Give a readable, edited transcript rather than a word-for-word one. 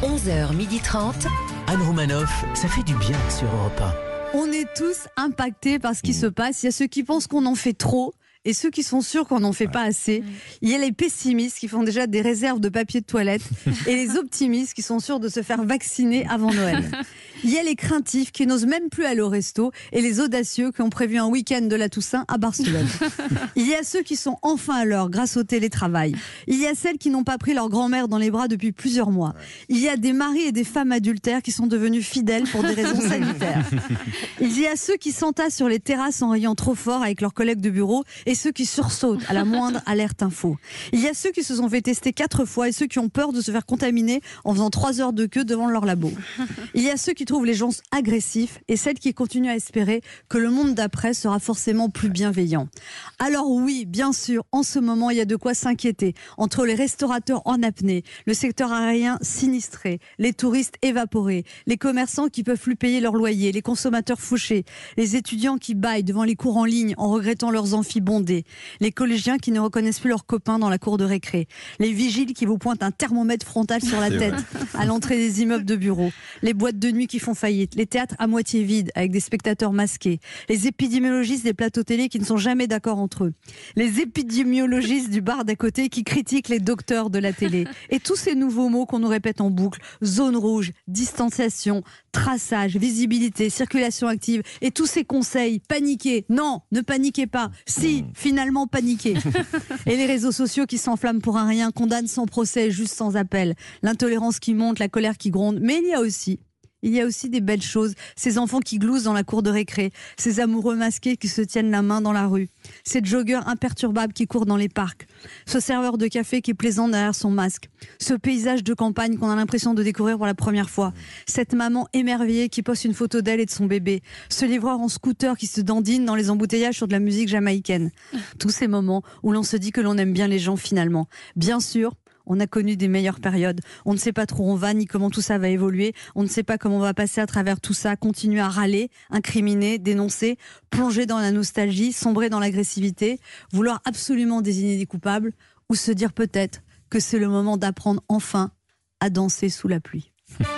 11h30. Anne Romanoff, ça fait du bien sur Europe 1. On est tous impactés par ce qui se passe. Il y a ceux qui pensent qu'on en fait trop et ceux qui sont sûrs qu'on n'en fait pas assez. Il y a les pessimistes qui font déjà des réserves de papier de toilette et les optimistes qui sont sûrs de se faire vacciner avant Noël. Il y a les craintifs qui n'osent même plus aller au resto et les audacieux qui ont prévu un week-end de la Toussaint à Barcelone. Il y a ceux qui sont enfin à l'heure grâce au télétravail. Il y a celles qui n'ont pas pris leur grand-mère dans les bras depuis plusieurs mois. Il y a des maris et des femmes adultères qui sont devenus fidèles pour des raisons sanitaires. Il y a ceux qui s'entassent sur les terrasses en riant trop fort avec leurs collègues de bureau et ceux qui sursautent à la moindre alerte info. Il y a ceux qui se sont fait tester 4 fois et ceux qui ont peur de se faire contaminer en faisant 3 heures de queue devant leur labo. Il y a ceux qui trouvent les gens agressifs et celles qui continuent à espérer que le monde d'après sera forcément plus bienveillant. Alors oui, bien sûr, en ce moment, il y a de quoi s'inquiéter. Entre les restaurateurs en apnée, le secteur aérien sinistré, les touristes évaporés, les commerçants qui peuvent plus payer leur loyer, les consommateurs fauchés, les étudiants qui bâillent devant les cours en ligne en regrettant leurs amphis bondés, les collégiens qui ne reconnaissent plus leurs copains dans la cour de récré, les vigiles qui vous pointent un thermomètre frontal sur la tête à l'entrée des immeubles de bureaux, les boîtes de nuit qui font faillite, les théâtres à moitié vides avec des spectateurs masqués, les épidémiologistes des plateaux télé qui ne sont jamais d'accord entre eux, les épidémiologistes du bar d'à côté qui critiquent les docteurs de la télé, et tous ces nouveaux mots qu'on nous répète en boucle: zone rouge, distanciation, traçage, visibilité, circulation active, et tous ces conseils: paniquez, non, ne paniquez pas, si, finalement paniquez. Et les réseaux sociaux qui s'enflamment pour un rien, condamnent sans procès, juste sans appel, l'intolérance qui monte, la colère qui gronde, mais il y a aussi des belles choses, ces enfants qui gloussent dans la cour de récré, ces amoureux masqués qui se tiennent la main dans la rue, ces joggeurs imperturbables qui courent dans les parcs, ce serveur de café qui plaisante derrière son masque, ce paysage de campagne qu'on a l'impression de découvrir pour la première fois, cette maman émerveillée qui poste une photo d'elle et de son bébé, ce livreur en scooter qui se dandine dans les embouteillages sur de la musique jamaïcaine. Tous ces moments où l'on se dit que l'on aime bien les gens finalement. Bien sûr, on a connu des meilleures périodes. On ne sait pas trop où on va, ni comment tout ça va évoluer. On ne sait pas comment on va passer à travers tout ça, continuer à râler, incriminer, dénoncer, plonger dans la nostalgie, sombrer dans l'agressivité, vouloir absolument désigner des coupables, ou se dire peut-être que c'est le moment d'apprendre enfin à danser sous la pluie.